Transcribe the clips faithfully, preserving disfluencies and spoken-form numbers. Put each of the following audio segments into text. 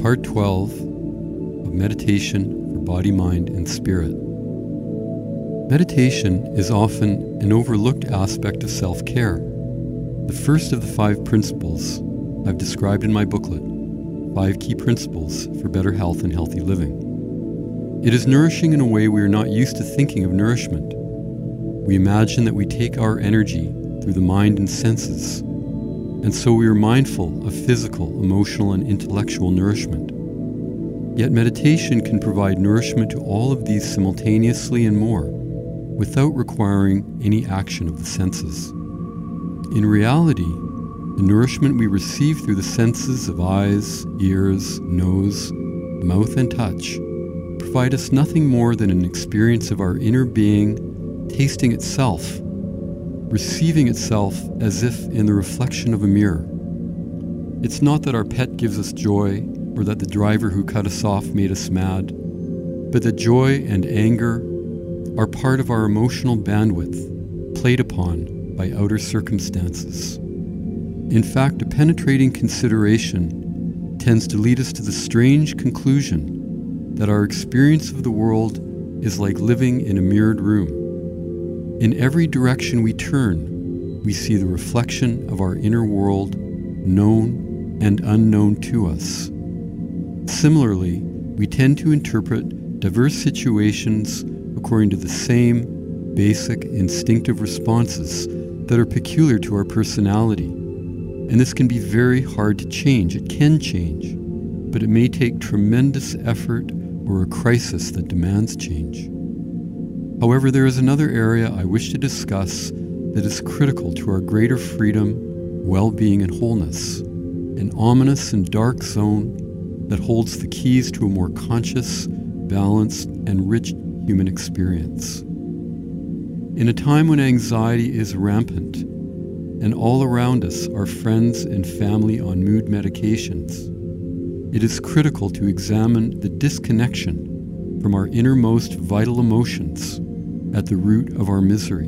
Part twelve of Meditation for Body, Mind, and Spirit. Meditation is often an overlooked aspect of self-care. The first of the five principles I've described in my booklet, Five Key Principles for Better Health and Healthy Living. It is nourishing in a way we are not used to thinking of nourishment. We imagine that we take our energy through the mind and senses, and so we are mindful of physical, emotional, and intellectual nourishment. Yet meditation can provide nourishment to all of these simultaneously and more, without requiring any action of the senses. In reality, the nourishment we receive through the senses of eyes, ears, nose, mouth, and touch provide us nothing more than an experience of our inner being tasting itself, receiving itself as if in the reflection of a mirror. It's not that our pet gives us joy or that the driver who cut us off made us mad, but that joy and anger are part of our emotional bandwidth played upon by outer circumstances. In fact, a penetrating consideration tends to lead us to the strange conclusion that our experience of the world is like living in a mirrored room. In every direction we turn, we see the reflection of our inner world, known and unknown to us. Similarly, we tend to interpret diverse situations according to the same basic instinctive responses that are peculiar to our personality. And this can be very hard to change. It can change, but it may take tremendous effort or a crisis that demands change. However, there is another area I wish to discuss that is critical to our greater freedom, well-being, and wholeness, an ominous and dark zone that holds the keys to a more conscious, balanced, and rich human experience. In a time when anxiety is rampant, and all around us are friends and family on mood medications, it is critical to examine the disconnection from our innermost vital emotions at the root of our misery.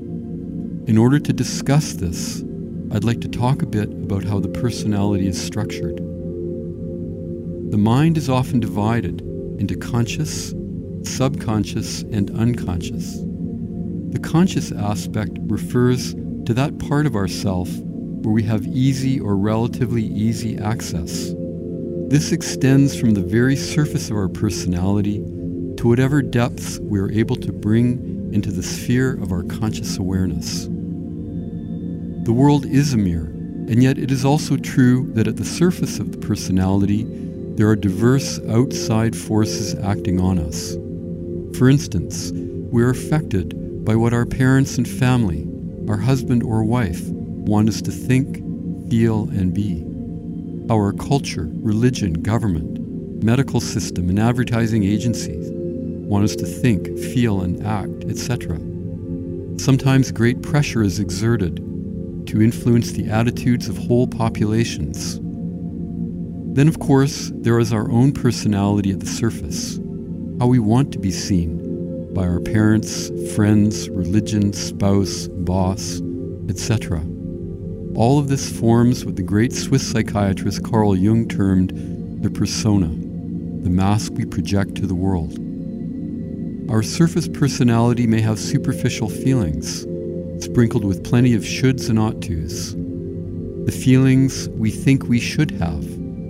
In order to discuss this, I'd like to talk a bit about how the personality is structured. The mind is often divided into conscious, subconscious, and unconscious. The conscious aspect refers to that part of ourself where we have easy or relatively easy access. This extends from the very surface of our personality to whatever depths we are able to bring into the sphere of our conscious awareness. The world is a mirror, and yet it is also true that at the surface of the personality, there are diverse outside forces acting on us. For instance, we are affected by what our parents and family, our husband or wife, want us to think, feel, and be. How our culture, religion, government, medical system, and advertising agencies want us to think, feel, and act, et cetera. Sometimes great pressure is exerted to influence the attitudes of whole populations. Then, of course, there is our own personality at the surface, how we want to be seen by our parents, friends, religion, spouse, boss, et cetera. All of this forms what the great Swiss psychiatrist Carl Jung termed the persona, the mask we project to the world. Our surface personality may have superficial feelings, sprinkled with plenty of shoulds and ought tos. The feelings we think we should have.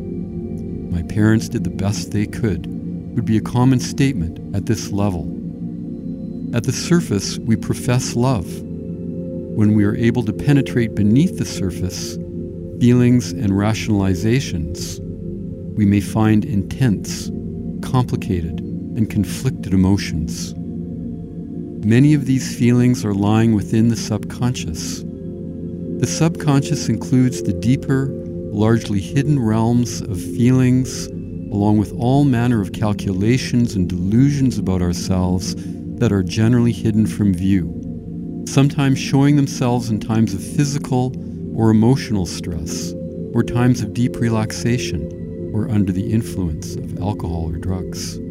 My parents did the best they could would be a common statement at this level. At the surface, we profess love. When we are able to penetrate beneath the surface, feelings and rationalizations, we may find intense, complicated, and conflicted emotions. Many of these feelings are lying within the subconscious. The subconscious includes the deeper, largely hidden realms of feelings, along with all manner of calculations and delusions about ourselves that are generally hidden from view, sometimes showing themselves in times of physical or emotional stress, or times of deep relaxation, or under the influence of alcohol or drugs.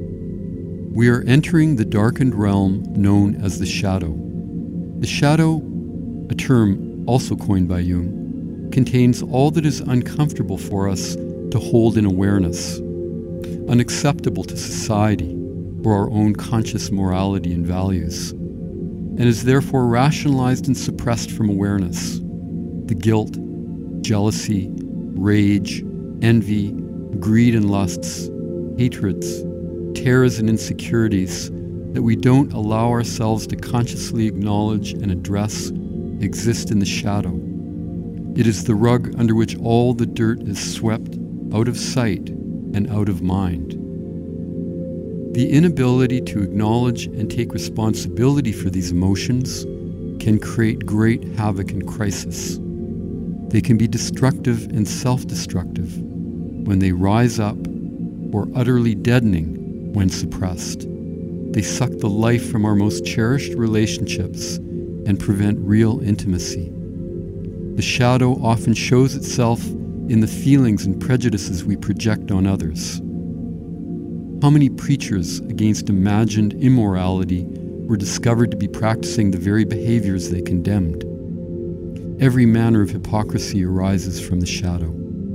We are entering the darkened realm known as the shadow. The shadow, a term also coined by Jung, contains all that is uncomfortable for us to hold in awareness, unacceptable to society or our own conscious morality and values, and is therefore rationalized and suppressed from awareness. The guilt, jealousy, rage, envy, greed and lusts, hatreds, terrors and insecurities that we don't allow ourselves to consciously acknowledge and address exist in the shadow. It is the rug under which all the dirt is swept out of sight and out of mind. The inability to acknowledge and take responsibility for these emotions can create great havoc and crisis. They can be destructive and self-destructive when they rise up, or utterly deadening when suppressed. They suck the life from our most cherished relationships and prevent real intimacy. The shadow often shows itself in the feelings and prejudices we project on others. How many preachers against imagined immorality were discovered to be practicing the very behaviors they condemned? Every manner of hypocrisy arises from the shadow.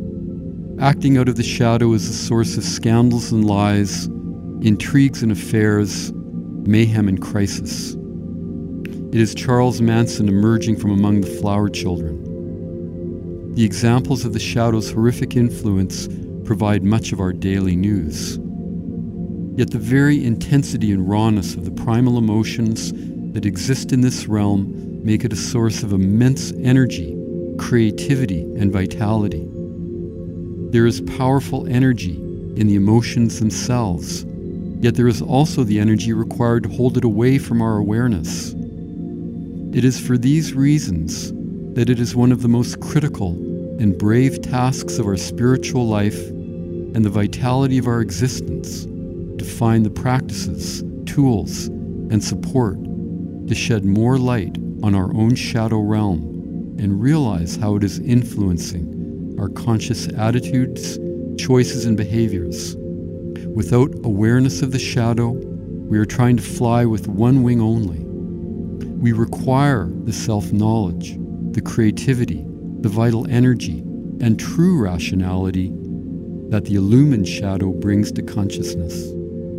Acting out of the shadow is the source of scandals and lies, intrigues and affairs, mayhem and crisis. It is Charles Manson emerging from among the flower children. The examples of the shadow's horrific influence provide much of our daily news. Yet the very intensity and rawness of the primal emotions that exist in this realm make it a source of immense energy, creativity, and vitality. There is powerful energy in the emotions themselves, yet there is also the energy required to hold it away from our awareness. It is for these reasons that it is one of the most critical and brave tasks of our spiritual life and the vitality of our existence to find the practices, tools, and support to shed more light on our own shadow realm and realize how it is influencing our conscious attitudes, choices, and behaviors. Without awareness of the shadow, we are trying to fly with one wing only. We require the self-knowledge, the creativity, the vital energy, and true rationality that the illumined shadow brings to consciousness.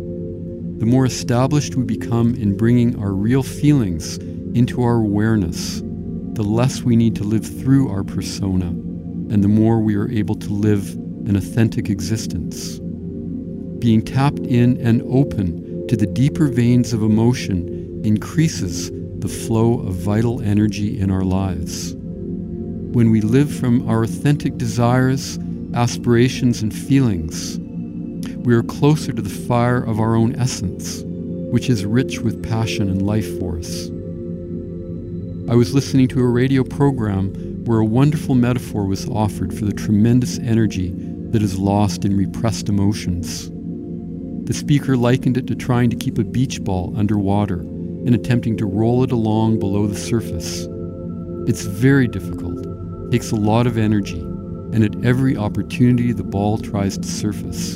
The more established we become in bringing our real feelings into our awareness, the less we need to live through our persona, and the more we are able to live an authentic existence. Being tapped in and open to the deeper veins of emotion increases the flow of vital energy in our lives. When we live from our authentic desires, aspirations, and feelings, we are closer to the fire of our own essence, which is rich with passion and life force. I was listening to a radio program where a wonderful metaphor was offered for the tremendous energy that is lost in repressed emotions. The speaker likened it to trying to keep a beach ball underwater and attempting to roll it along below the surface. It's very difficult, takes a lot of energy, and at every opportunity the ball tries to surface.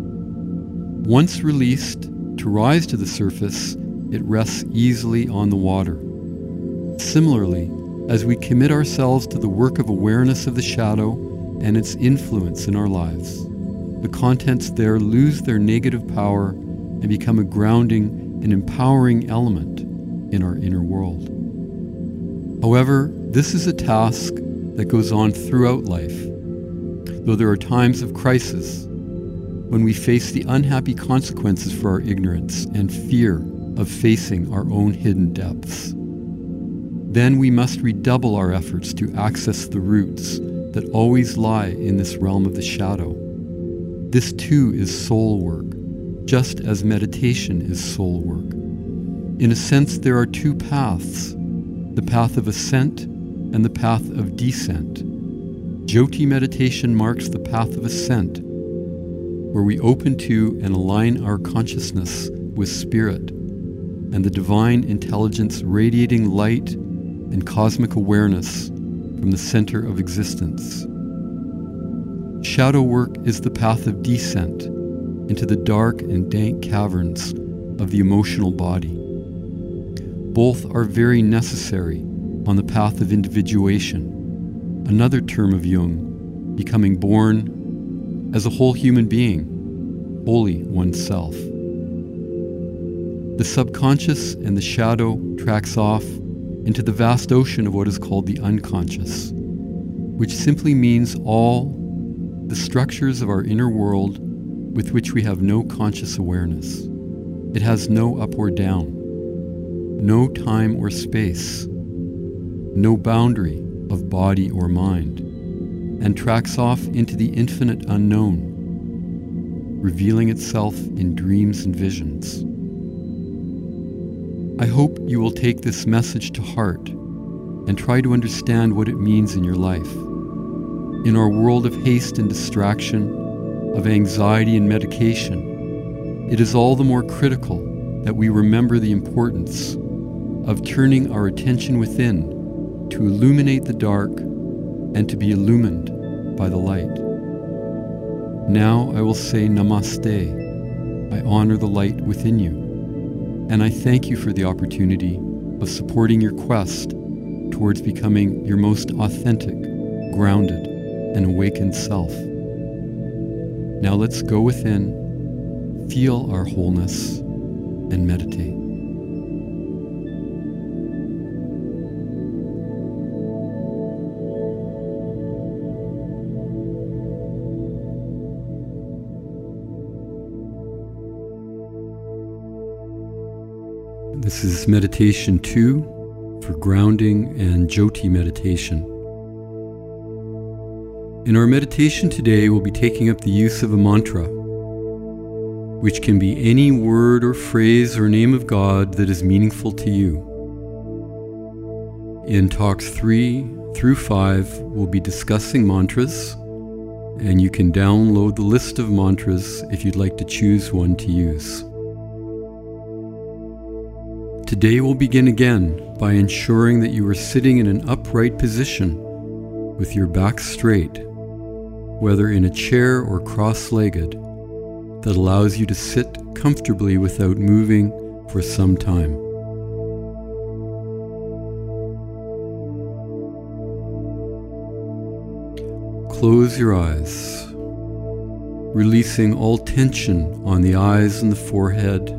Once released, to rise to the surface, it rests easily on the water. Similarly, as we commit ourselves to the work of awareness of the shadow and its influence in our lives, the contents there lose their negative power and become a grounding and empowering element in our inner world. However, this is a task that goes on throughout life, though there are times of crisis when we face the unhappy consequences for our ignorance and fear of facing our own hidden depths. Then we must redouble our efforts to access the roots that always lie in this realm of the shadow. This too is soul work, just as meditation is soul work. In a sense, there are two paths, the path of ascent and the path of descent. Jyoti meditation marks the path of ascent, where we open to and align our consciousness with spirit and the divine intelligence radiating light and cosmic awareness from the center of existence. Shadow work is the path of descent into the dark and dank caverns of the emotional body. Both are very necessary on the path of individuation, another term of Jung, becoming born, as a whole human being, wholly oneself. The subconscious and the shadow tracks off into the vast ocean of what is called the unconscious, which simply means all the structures of our inner world with which we have no conscious awareness. It has no up or down, no time or space, no boundary of body or mind, and tracks off into the infinite unknown, revealing itself in dreams and visions. I hope you will take this message to heart and try to understand what it means in your life. In our world of haste and distraction, of anxiety and medication, it is all the more critical that we remember the importance of turning our attention within to illuminate the dark and to be illumined by the light. Now I will say Namaste. I honor the light within you, and I thank you for the opportunity of supporting your quest towards becoming your most authentic, grounded, and awakened self. Now let's go within, feel our wholeness, and meditate. This is meditation two for grounding and Jyoti meditation. In our meditation today, we'll be taking up the use of a mantra, which can be any word or phrase or name of God that is meaningful to you. In talks three through five, we'll be discussing mantras, and you can download the list of mantras if you'd like to choose one to use. Today we'll begin again by ensuring that you are sitting in an upright position with your back straight, whether in a chair or cross-legged, that allows you to sit comfortably without moving for some time. Close your eyes, releasing all tension on the eyes and the forehead,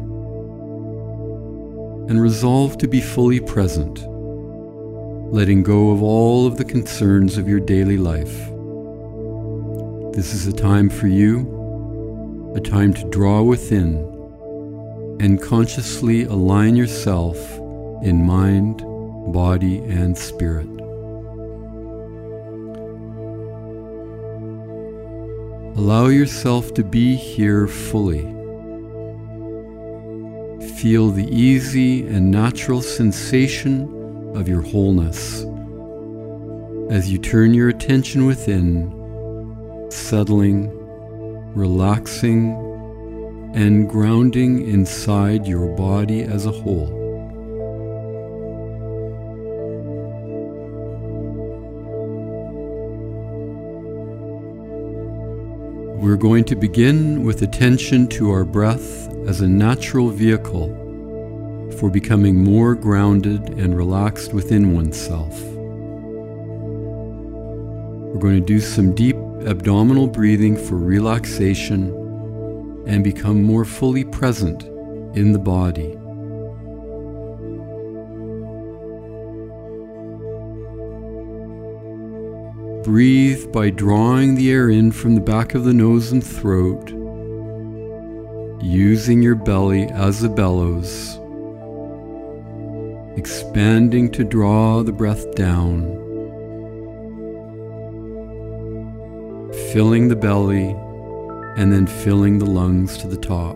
and resolve to be fully present, letting go of all of the concerns of your daily life. This is a time for you, a time to draw within and consciously align yourself in mind, body, and spirit. Allow yourself to be here fully. Feel the easy and natural sensation of your wholeness as you turn your attention within, settling, relaxing, and grounding inside your body as a whole. We're going to begin with attention to our breath as a natural vehicle for becoming more grounded and relaxed within oneself. We're going to do some deep abdominal breathing for relaxation and become more fully present in the body. Breathe by drawing the air in from the back of the nose and throat, using your belly as a bellows, expanding to draw the breath down, filling the belly and then filling the lungs to the top.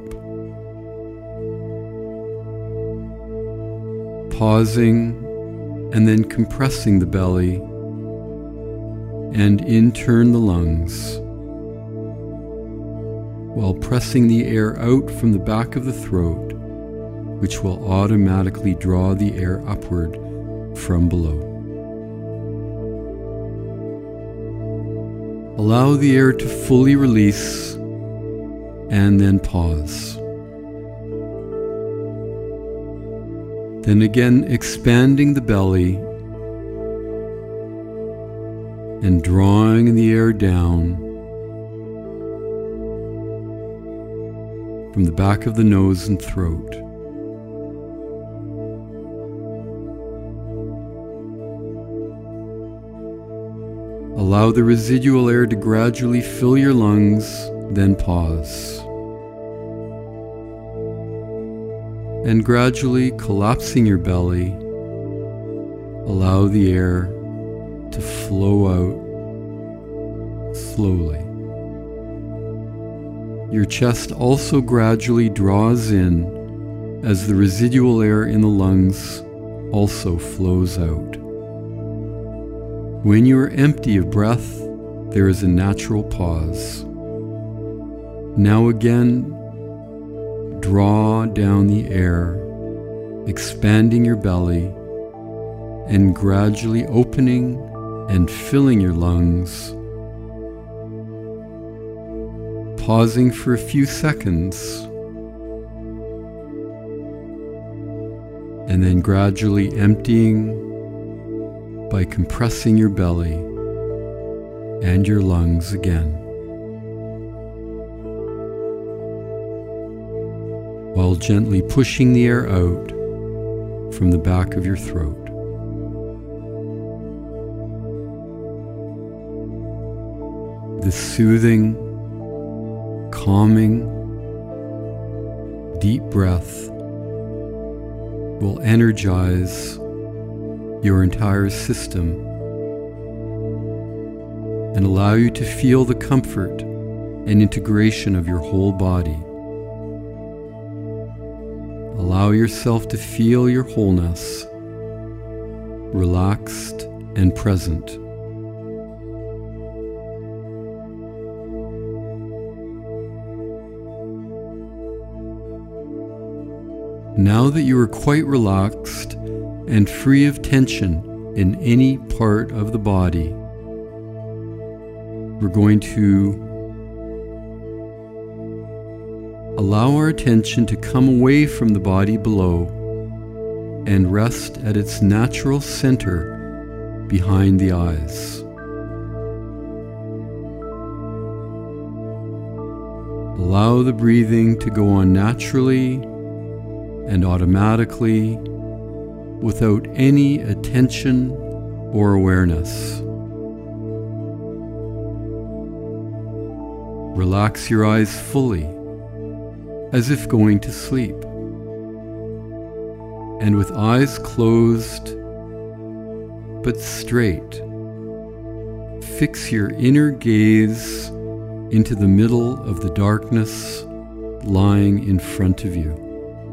Pausing and then compressing the belly and in turn the lungs, while pressing the air out from the back of the throat, which will automatically draw the air upward from below. Allow the air to fully release and then pause. Then again expanding the belly and drawing the air down from the back of the nose and throat. Allow the residual air to gradually fill your lungs, then pause. And gradually collapsing your belly, allow the air to flow out slowly. Your chest also gradually draws in as the residual air in the lungs also flows out. When you are empty of breath, there is a natural pause. Now again, draw down the air, expanding your belly and gradually opening and filling your lungs. Pausing for a few seconds, and then gradually emptying by compressing your belly and your lungs again, while gently pushing the air out from the back of your throat. This soothing, calming, deep breath will energize your entire system and allow you to feel the comfort and integration of your whole body. Allow yourself to feel your wholeness, relaxed and present. Now that you are quite relaxed and free of tension in any part of the body, we're going to allow our attention to come away from the body below and rest at its natural center behind the eyes. Allow the breathing to go on naturally and automatically, without any attention or awareness. Relax your eyes fully, as if going to sleep. And with eyes closed but straight, fix your inner gaze into the middle of the darkness lying in front of you.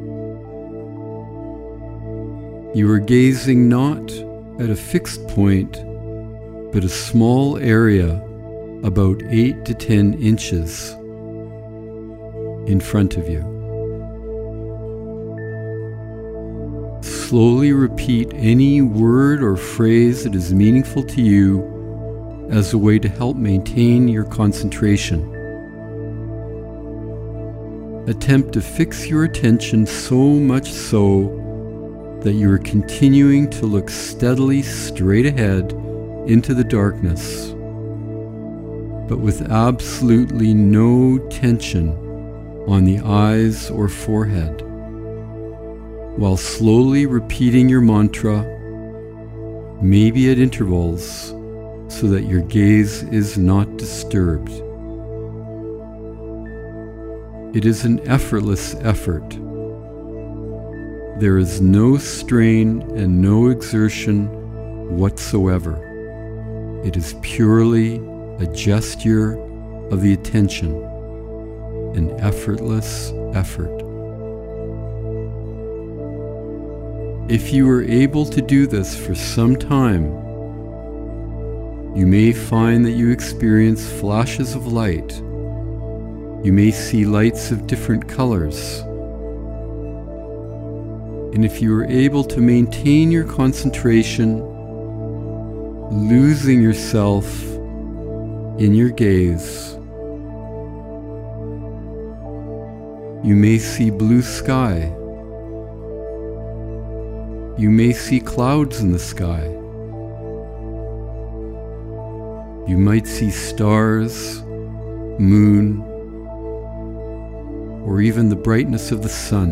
You are gazing not at a fixed point, but a small area about eight to ten inches in front of you. Slowly repeat any word or phrase that is meaningful to you as a way to help maintain your concentration. Attempt to fix your attention so much so that you are continuing to look steadily straight ahead into the darkness, but with absolutely no tension on the eyes or forehead, while slowly repeating your mantra, maybe at intervals, so that your gaze is not disturbed. It is an effortless effort. There is no strain and no exertion whatsoever. It is purely a gesture of the attention, an effortless effort. If you are able to do this for some time, you may find that you experience flashes of light. You may see lights of different colors. And if you are able to maintain your concentration, losing yourself in your gaze, you may see blue sky. You may see clouds in the sky. You might see stars, moon, or even the brightness of the sun.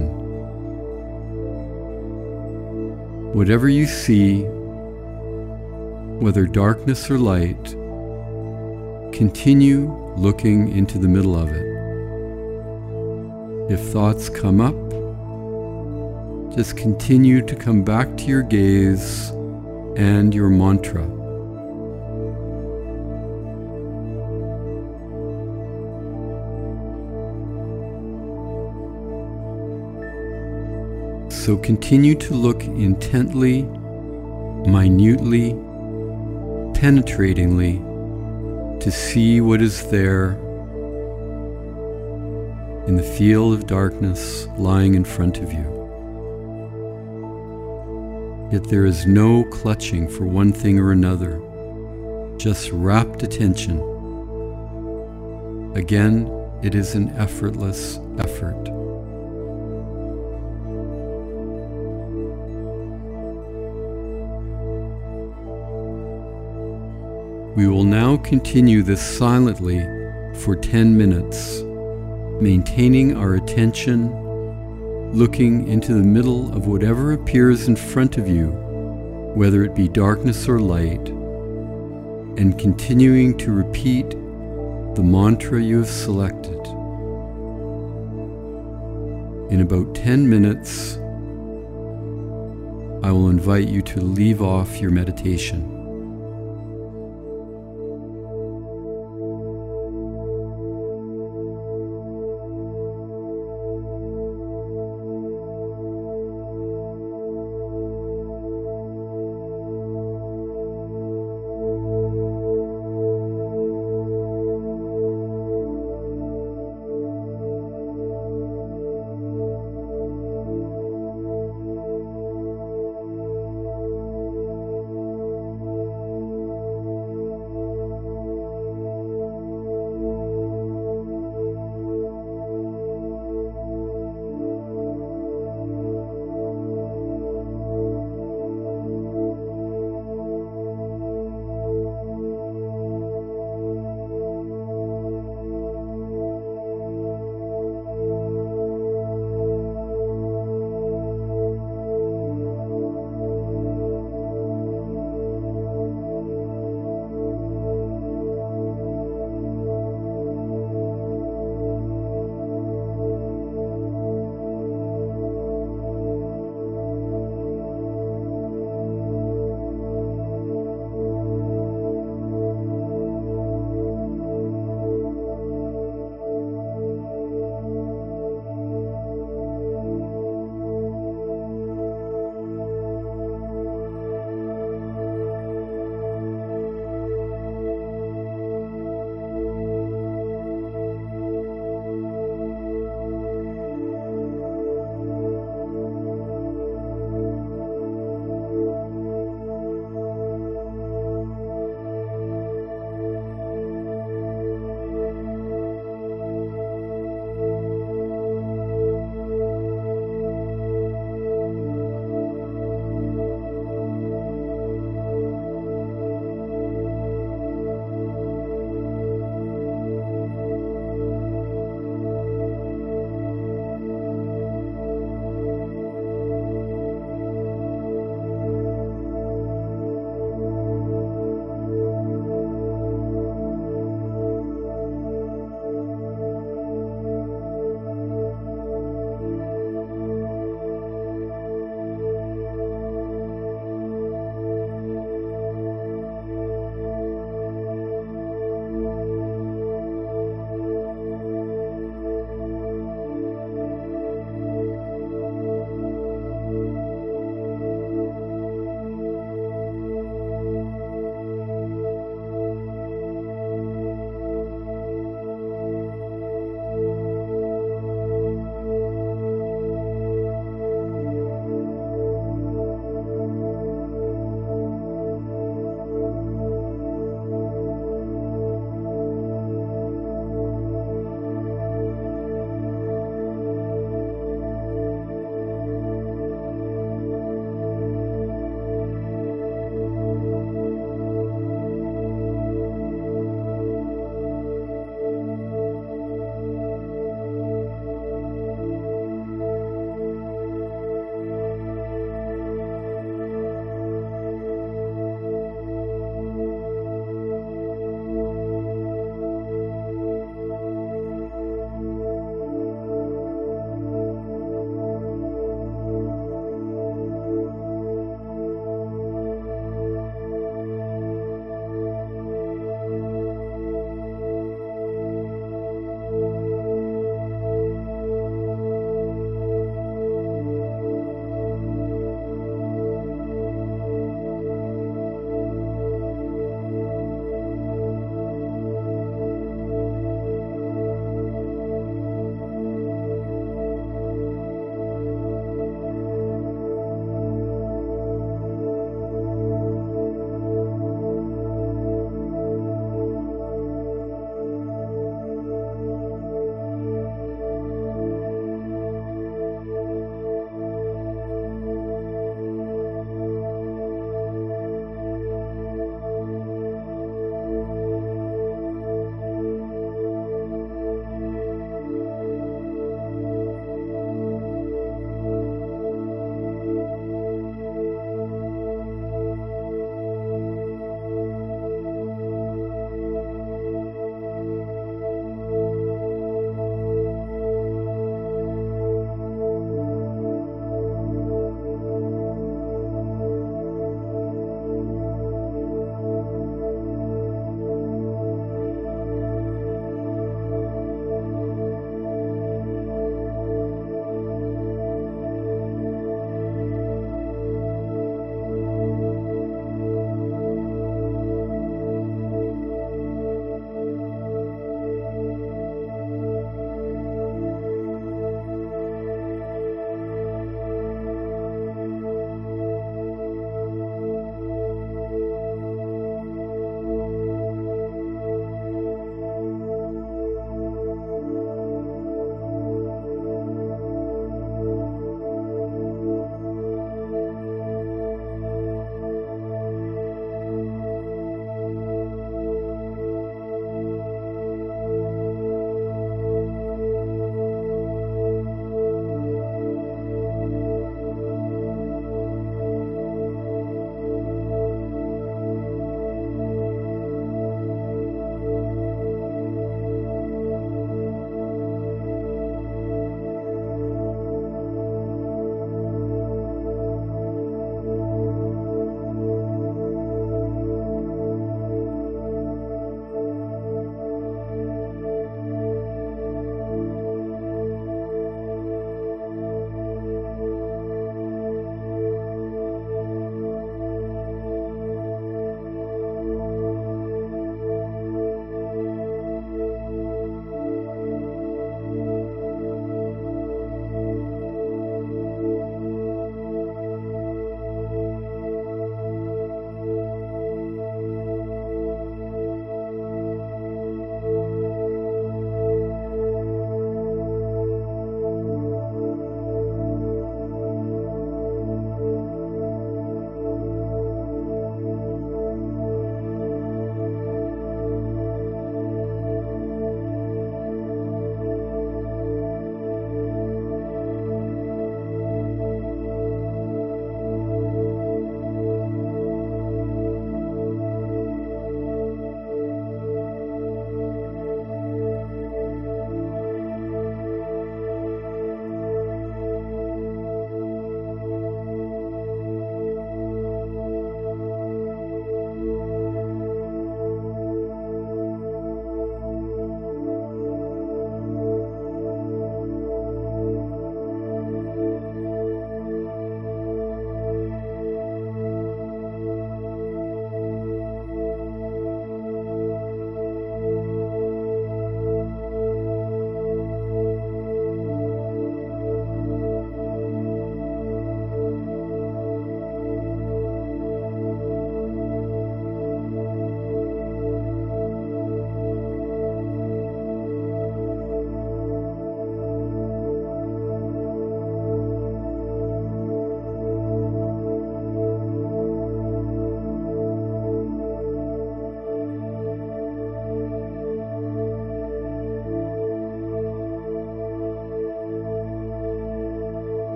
Whatever you see, whether darkness or light, continue looking into the middle of it. If thoughts come up, just continue to come back to your gaze and your mantra. So continue to look intently, minutely, penetratingly to see what is there in the field of darkness lying in front of you. Yet there is no clutching for one thing or another, just rapt attention. Again, it is an effortless effort. We will now continue this silently for ten minutes, maintaining our attention, looking into the middle of whatever appears in front of you, whether it be darkness or light, and continuing to repeat the mantra you have selected. In about ten minutes, I will invite you to leave off your meditation.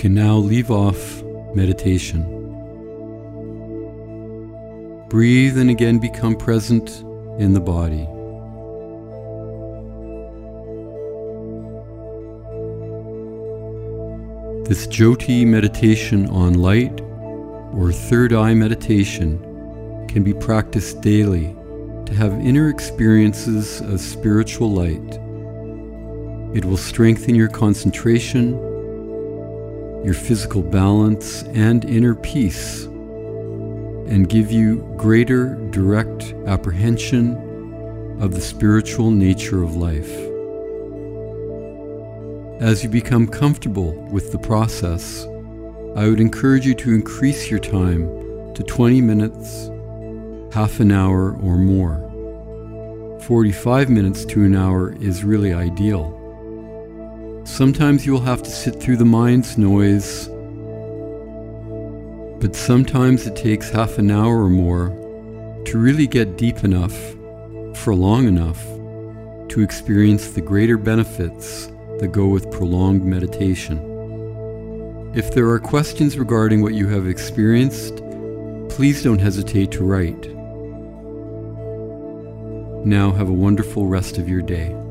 can now leave off meditation. Breathe and again become present in the body. This Jyoti meditation on light or third eye meditation can be practiced daily to have inner experiences of spiritual light. It will strengthen your concentration, your physical balance, and inner peace, and give you greater direct apprehension of the spiritual nature of life. As you become comfortable with the process, I would encourage you to increase your time to twenty minutes, half an hour or more. forty-five minutes to an hour is really ideal. Sometimes you will have to sit through the mind's noise, but sometimes it takes half an hour or more to really get deep enough, for long enough, to experience the greater benefits that go with prolonged meditation. If there are questions regarding what you have experienced, please don't hesitate to write. Now have a wonderful rest of your day.